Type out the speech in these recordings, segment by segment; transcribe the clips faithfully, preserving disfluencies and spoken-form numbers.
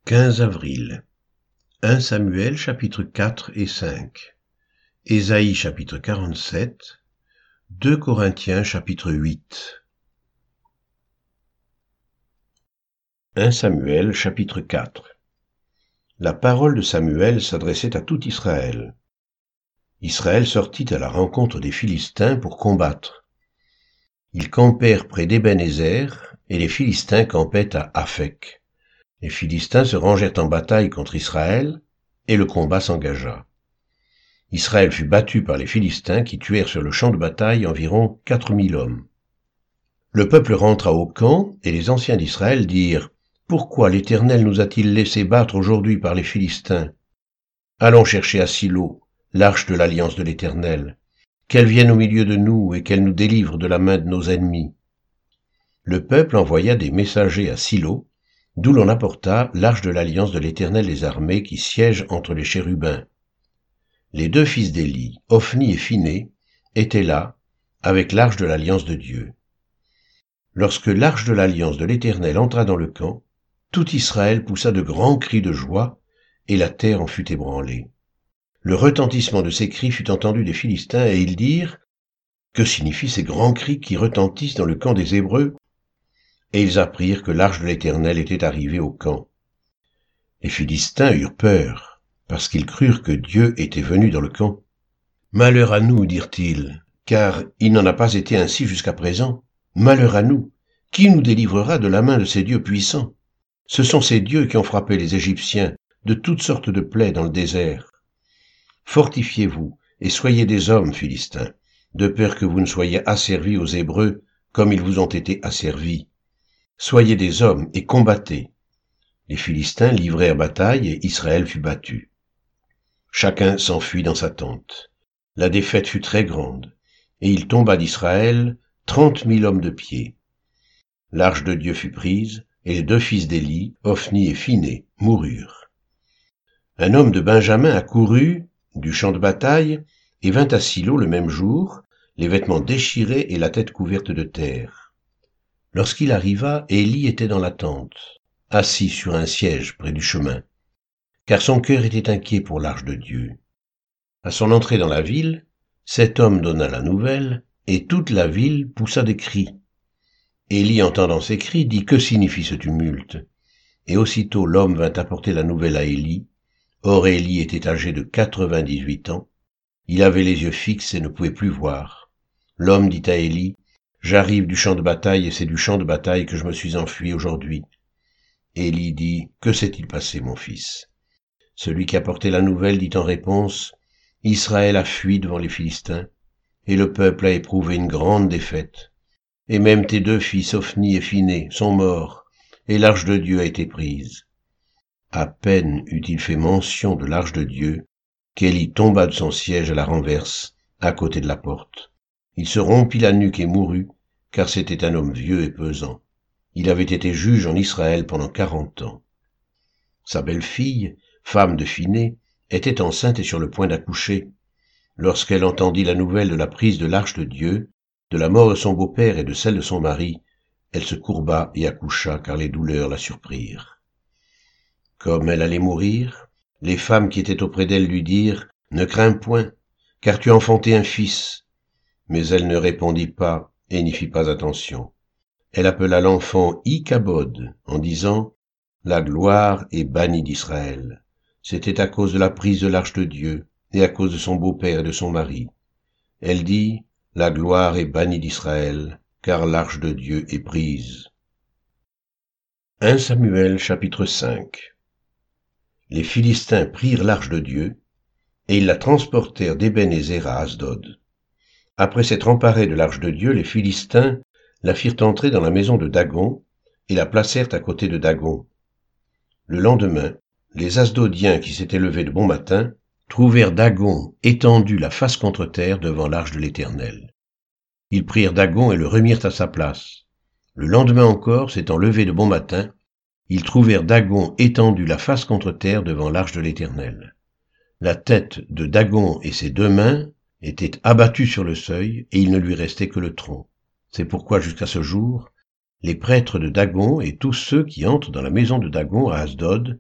quinze avril. un Samuel chapitre quatre et cinq. Ésaïe chapitre quarante-sept. deux Corinthiens chapitre huit. un Samuel chapitre quatre. La parole de Samuel s'adressait à tout Israël. Israël sortit à la rencontre des Philistins pour combattre. Ils campèrent près d'Ébén-Ézer, et les Philistins campaient à Aphek. Les Philistins se rangèrent en bataille contre Israël, et le combat s'engagea. Israël fut battu par les Philistins qui tuèrent sur le champ de bataille environ quatre mille hommes. Le peuple rentra au camp, et les anciens d'Israël dirent « Pourquoi l'Éternel nous a-t-il laissé battre aujourd'hui par les Philistins? Allons chercher à Silo l'arche de l'alliance de l'Éternel, qu'elle vienne au milieu de nous et qu'elle nous délivre de la main de nos ennemis. » Le peuple envoya des messagers à Silo, d'où l'on apporta l'arche de l'alliance de l'Éternel des armées qui siège entre les chérubins. Les deux fils d'Éli, Ophni et Phiné, étaient là, avec l'arche de l'alliance de Dieu. Lorsque l'arche de l'alliance de l'Éternel entra dans le camp, tout Israël poussa de grands cris de joie, et la terre en fut ébranlée. Le retentissement de ces cris fut entendu des Philistins, et ils dirent « Que signifient ces grands cris qui retentissent dans le camp des Hébreux ?» Et ils apprirent que l'arche de l'Éternel était arrivée au camp. Les Philistins eurent peur, parce qu'ils crurent que Dieu était venu dans le camp. « Malheur à nous, dirent-ils, car il n'en a pas été ainsi jusqu'à présent. Malheur à nous, qui nous délivrera de la main de ces dieux puissants? Ce sont ces dieux qui ont frappé les Égyptiens de toutes sortes de plaies dans le désert. Fortifiez-vous et soyez des hommes, Philistins, de peur que vous ne soyez asservis aux Hébreux comme ils vous ont été asservis. Soyez des hommes et combattez. » Les Philistins livrèrent bataille et Israël fut battu. Chacun s'enfuit dans sa tente. La défaite fut très grande, et il tomba d'Israël trente mille hommes de pied. L'arche de Dieu fut prise, et les deux fils d'Éli, Ophni et Phiné, moururent. Un homme de Benjamin accourut du champ de bataille et vint à Silo le même jour, les vêtements déchirés et la tête couverte de terre. Lorsqu'il arriva, Éli était dans la tente, assis sur un siège près du chemin, car son cœur était inquiet pour l'arche de Dieu. À son entrée dans la ville, cet homme donna la nouvelle, et toute la ville poussa des cris. Éli, entendant ces cris, dit « Que signifie ce tumulte ?» Et aussitôt l'homme vint apporter la nouvelle à Éli. Or Éli était âgé de quatre-vingt-dix-huit ans. Il avait les yeux fixes et ne pouvait plus voir. L'homme dit à Éli « J'arrive du champ de bataille et c'est du champ de bataille que je me suis enfui aujourd'hui. » Éli dit « Que s'est-il passé, mon fils ?» Celui qui apportait la nouvelle dit en réponse « Israël a fui devant les Philistins, et le peuple a éprouvé une grande défaite. Et même tes deux fils, Ophni et Phiné, sont morts, et l'arche de Dieu a été prise. » À peine eut-il fait mention de l'arche de Dieu, qu'Éli tomba de son siège à la renverse, à côté de la porte. Il se rompit la nuque et mourut, car c'était un homme vieux et pesant. Il avait été juge en Israël pendant quarante ans. Sa belle-fille, femme de Phiné, était enceinte et sur le point d'accoucher. Lorsqu'elle entendit la nouvelle de la prise de l'arche de Dieu, de la mort de son beau-père et de celle de son mari, elle se courba et accoucha, car les douleurs la surprirent. Comme elle allait mourir, les femmes qui étaient auprès d'elle lui dirent « Ne crains point, car tu as enfanté un fils. » Mais elle ne répondit pas et n'y fit pas attention. Elle appela l'enfant Ichabod en disant « La gloire est bannie d'Israël. » C'était à cause de la prise de l'arche de Dieu et à cause de son beau-père et de son mari. Elle dit « La gloire est bannie d'Israël, car l'arche de Dieu est prise. » un Samuel chapitre cinq. Les Philistins prirent l'arche de Dieu, et ils la transportèrent d'Ébén-Ézer à Asdod. Après s'être emparés de l'arche de Dieu, les Philistins la firent entrer dans la maison de Dagon, et la placèrent à côté de Dagon. Le lendemain, les Asdodiens qui s'étaient levés de bon matin trouvèrent Dagon étendu la face contre terre devant l'arche de l'Éternel. Ils prirent Dagon et le remirent à sa place. Le lendemain encore, s'étant levés de bon matin, ils trouvèrent Dagon étendu la face contre terre devant l'arche de l'Éternel. La tête de Dagon et ses deux mains étaient abattues sur le seuil, et il ne lui restait que le tronc. C'est pourquoi jusqu'à ce jour, les prêtres de Dagon et tous ceux qui entrent dans la maison de Dagon à Asdod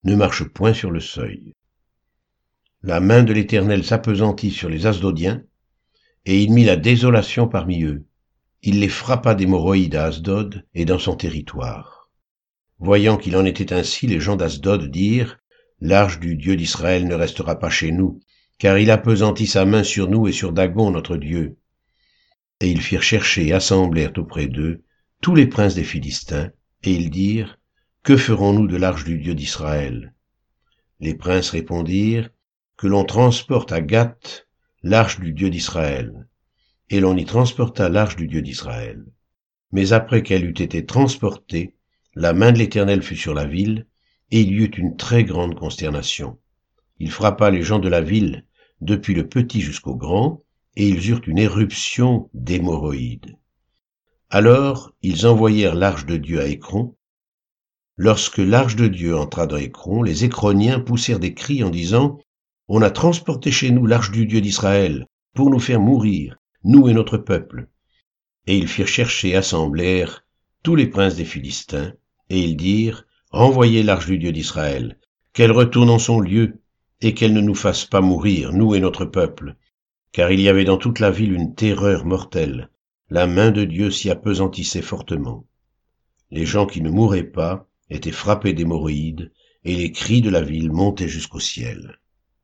ne marche point sur le seuil. La main de l'Éternel s'appesantit sur les Asdodiens, et il mit la désolation parmi eux. Il les frappa d'hémorroïdes à Asdod et dans son territoire. Voyant qu'il en était ainsi, les gens d'Asdod dirent, « L'arche du Dieu d'Israël ne restera pas chez nous, car il appesantit sa main sur nous et sur Dagon notre Dieu. » Et ils firent chercher et assemblèrent auprès d'eux tous les princes des Philistins, et ils dirent, « Que ferons-nous de l'arche du Dieu d'Israël » Les princes répondirent, « Que l'on transporte à Gath l'arche du Dieu d'Israël. » Et l'on y transporta l'arche du Dieu d'Israël. Mais après qu'elle eût été transportée, la main de l'Éternel fut sur la ville, et il y eut une très grande consternation. Il frappa les gens de la ville, depuis le petit jusqu'au grand, et ils eurent une éruption d'hémorroïdes. Alors ils envoyèrent l'arche de Dieu à Écron. Lorsque l'arche de Dieu entra dans Écron, les Écroniens poussèrent des cris en disant, « On a transporté chez nous l'arche du Dieu d'Israël, pour nous faire mourir, nous et notre peuple. » Et ils firent chercher et assemblèrent tous les princes des Philistins, et ils dirent, « Renvoyez l'arche du Dieu d'Israël, qu'elle retourne en son lieu, et qu'elle ne nous fasse pas mourir, nous et notre peuple. » Car il y avait dans toute la ville une terreur mortelle, la main de Dieu s'y appesantissait fortement. Les gens qui ne mouraient pas étaient frappés d'hémorroïdes, et les cris de la ville montaient jusqu'au ciel.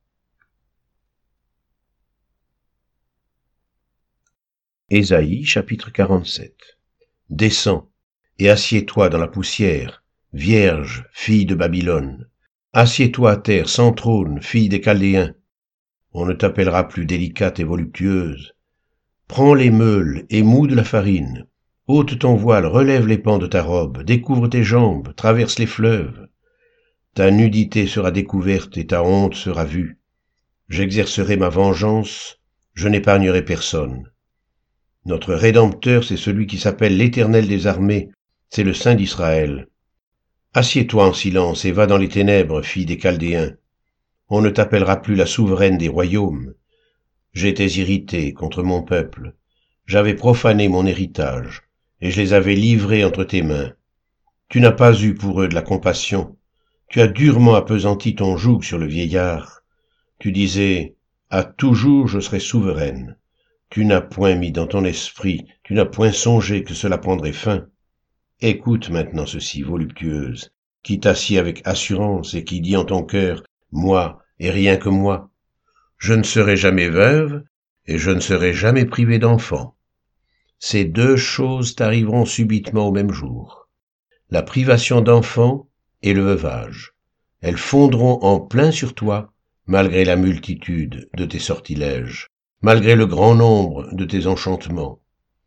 Ésaïe chapitre quarante-sept. Descends, et assieds-toi dans la poussière, vierge, fille de Babylone. Assieds-toi à terre sans trône, fille des Chaldéens. On ne t'appellera plus délicate et voluptueuse. Prends les meules et moue de la farine. Ôte ton voile, relève les pans de ta robe, découvre tes jambes, traverse les fleuves. Ta nudité sera découverte et ta honte sera vue. J'exercerai ma vengeance, je n'épargnerai personne. Notre Rédempteur, c'est celui qui s'appelle l'Éternel des armées, c'est le Saint d'Israël. Assieds-toi en silence et va dans les ténèbres, fille des Chaldéens. On ne t'appellera plus la souveraine des royaumes. J'étais irrité contre mon peuple. J'avais profané mon héritage, et je les avais livrés entre tes mains. Tu n'as pas eu pour eux de la compassion. Tu as durement appesanti ton joug sur le vieillard. Tu disais, à toujours je serai souveraine. Tu n'as point mis dans ton esprit, tu n'as point songé que cela prendrait fin. Écoute maintenant ceci, voluptueuse, qui t'assied avec assurance et qui dit en ton cœur, moi et rien que moi. Je ne serai jamais veuve et je ne serai jamais privée d'enfant. Ces deux choses t'arriveront subitement au même jour. La privation d'enfant et le veuvage. Elles fondront en plein sur toi, malgré la multitude de tes sortilèges, malgré le grand nombre de tes enchantements.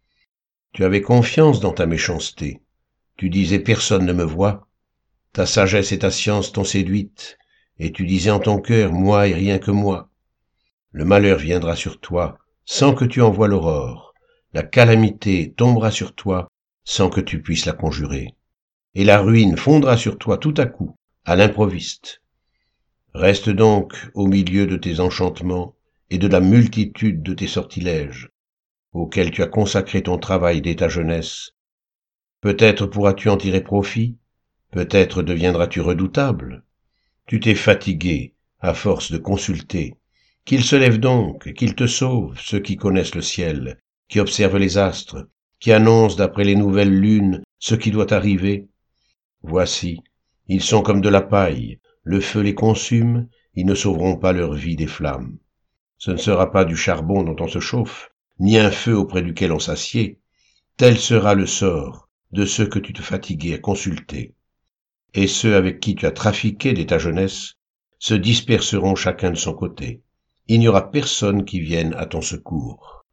Tu avais confiance dans ta méchanceté. Tu disais personne ne me voit. Ta sagesse et ta science t'ont séduite, et tu disais en ton cœur, moi et rien que moi. Le malheur viendra sur toi, sans que tu en voies l'aurore. La calamité tombera sur toi, sans que tu puisses la conjurer. Et la ruine fondra sur toi tout à coup, à l'improviste. Reste donc au milieu de tes enchantements et de la multitude de tes sortilèges, auxquels tu as consacré ton travail dès ta jeunesse. Peut-être pourras-tu en tirer profit, peut-être deviendras-tu redoutable. Tu t'es fatigué à force de consulter. Qu'ils se lèvent donc, et qu'ils te sauvent, ceux qui connaissent le ciel, qui observent les astres, qui annoncent d'après les nouvelles lunes ce qui doit arriver. Voici, ils sont comme de la paille, le feu les consume, ils ne sauveront pas leur vie des flammes. Ce ne sera pas du charbon dont on se chauffe, ni un feu auprès duquel on s'assied. Tel sera le sort de ceux que tu te fatiguais à consulter. Et ceux avec qui tu as trafiqué dès ta jeunesse se disperseront chacun de son côté. Il n'y aura personne qui vienne à ton secours.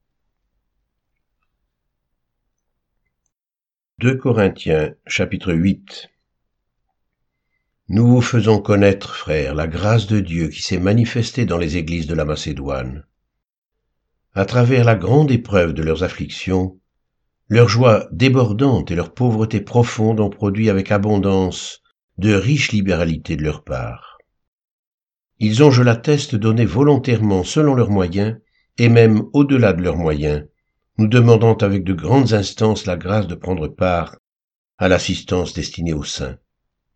deux Corinthiens, chapitre huit. Nous vous faisons connaître, frères, la grâce de Dieu qui s'est manifestée dans les églises de la Macédoine. À travers la grande épreuve de leurs afflictions, leur joie débordante et leur pauvreté profonde ont produit avec abondance de riches libéralités de leur part. Ils ont, je l'atteste, donné volontairement selon leurs moyens, et même au-delà de leurs moyens, nous demandant avec de grandes instances la grâce de prendre part à l'assistance destinée aux saints.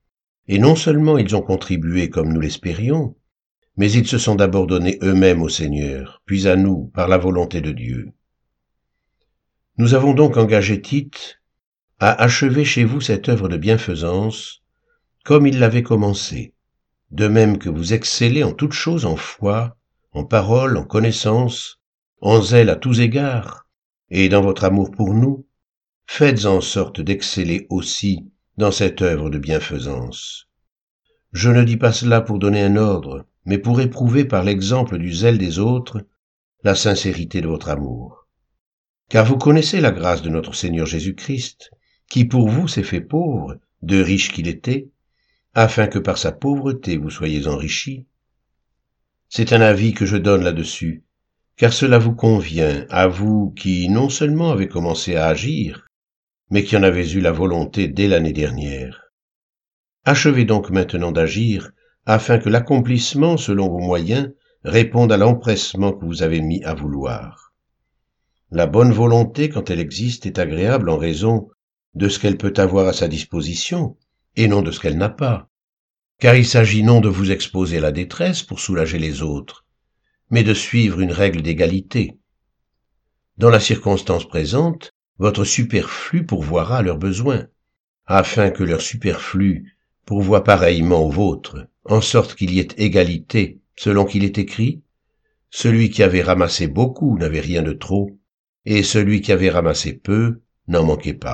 Et non seulement ils ont contribué comme nous l'espérions, mais ils se sont d'abord donnés eux-mêmes au Seigneur, puis à nous, par la volonté de Dieu. Nous avons donc engagé Tite à achever chez vous cette œuvre de bienfaisance, comme il l'avait commencée, de même que vous excellez en toutes choses en foi, en parole, en connaissance, en zèle à tous égards, et dans votre amour pour nous, faites en sorte d'exceller aussi dans cette œuvre de bienfaisance. Je ne dis pas cela pour donner un ordre, mais pour éprouver par l'exemple du zèle des autres la sincérité de votre amour. Car vous connaissez la grâce de notre Seigneur Jésus-Christ, qui pour vous s'est fait pauvre, de riche qu'il était, afin que par sa pauvreté vous soyez enrichis. C'est un avis que je donne là-dessus, car cela vous convient, à vous qui non seulement avez commencé à agir, mais qui en avez eu la volonté dès l'année dernière. Achevez donc maintenant d'agir, afin que l'accomplissement selon vos moyens réponde à l'empressement que vous avez mis à vouloir. La bonne volonté, quand elle existe, est agréable en raison de ce qu'elle peut avoir à sa disposition, et non de ce qu'elle n'a pas, car il s'agit non de vous exposer à la détresse pour soulager les autres, mais de suivre une règle d'égalité. Dans la circonstance présente, votre superflu pourvoira à leurs besoins, afin que leur superflu pourvoie pareillement au vôtre, en sorte qu'il y ait égalité, selon qu'il est écrit, « Celui qui avait ramassé beaucoup n'avait rien de trop, et celui qui avait ramassé peu n'en manquait pas. »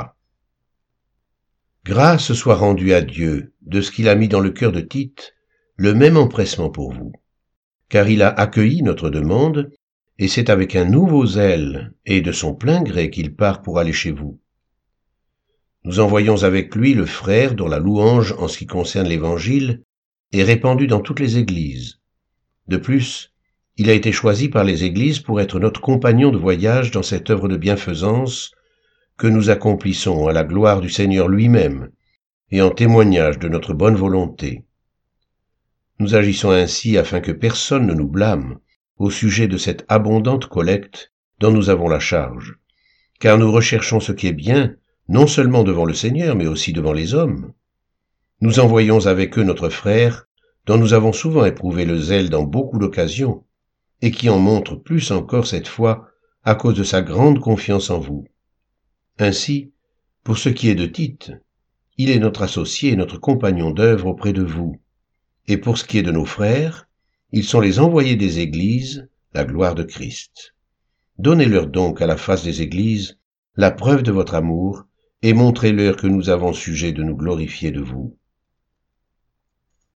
Grâce soit rendue à Dieu de ce qu'il a mis dans le cœur de Tite le même empressement pour vous, car il a accueilli notre demande, et c'est avec un nouveau zèle et de son plein gré qu'il part pour aller chez vous. Nous envoyons avec lui le frère dont la louange en ce qui concerne l'Évangile est répandue dans toutes les églises. De plus, il a été choisi par les églises pour être notre compagnon de voyage dans cette œuvre de bienfaisance que nous accomplissons à la gloire du Seigneur lui-même et en témoignage de notre bonne volonté. Nous agissons ainsi afin que personne ne nous blâme au sujet de cette abondante collecte dont nous avons la charge, car nous recherchons ce qui est bien, non seulement devant le Seigneur, mais aussi devant les hommes. Nous envoyons avec eux notre frère, dont nous avons souvent éprouvé le zèle dans beaucoup d'occasions, et qui en montre plus encore cette fois à cause de sa grande confiance en vous. Ainsi, pour ce qui est de Tite, il est notre associé et notre compagnon d'œuvre auprès de vous. Et pour ce qui est de nos frères, ils sont les envoyés des églises, la gloire de Christ. Donnez-leur donc à la face des églises la preuve de votre amour, et montrez-leur que nous avons sujet de nous glorifier de vous.